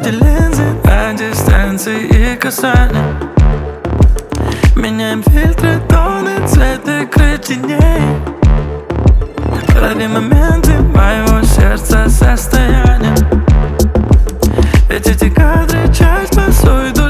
эти линзы на дистанции и касания. Меняем фильтры, тоны, цвет игры теней. Лови моменты моего сердца состояния. Ведь эти кадры часть посуду